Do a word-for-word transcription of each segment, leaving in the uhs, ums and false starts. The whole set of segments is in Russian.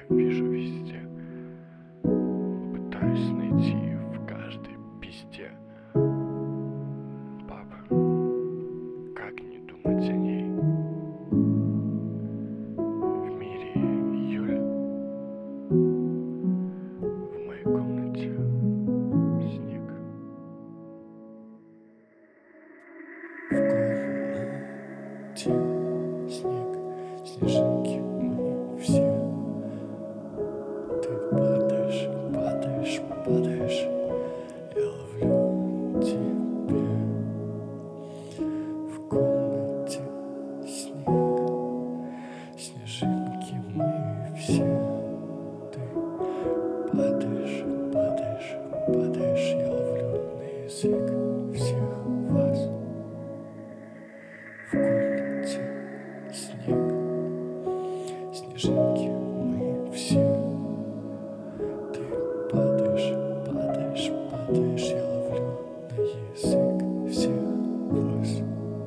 вижу везде. Пытаюсь найти в каждой пизде. Папа, как не думать о ней? В мире июль, в моей комнате снег. В комнате снег, снежинки мы все. Ты падаешь, падаешь, падаешь, я ловлю тебя. В комнате снег, снежинки мы все. Ты падаешь, падаешь, падаешь, я ловлю на язык всех вас. В комнате снег, снежинки мы все. Ты падаешь, падаешь, падаешь, я ловлю на язык всех вас.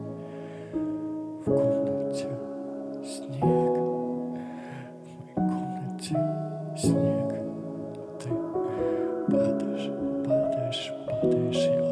В комнате снег, в моей комнате снег. Ты падаешь, падаешь, падаешь, я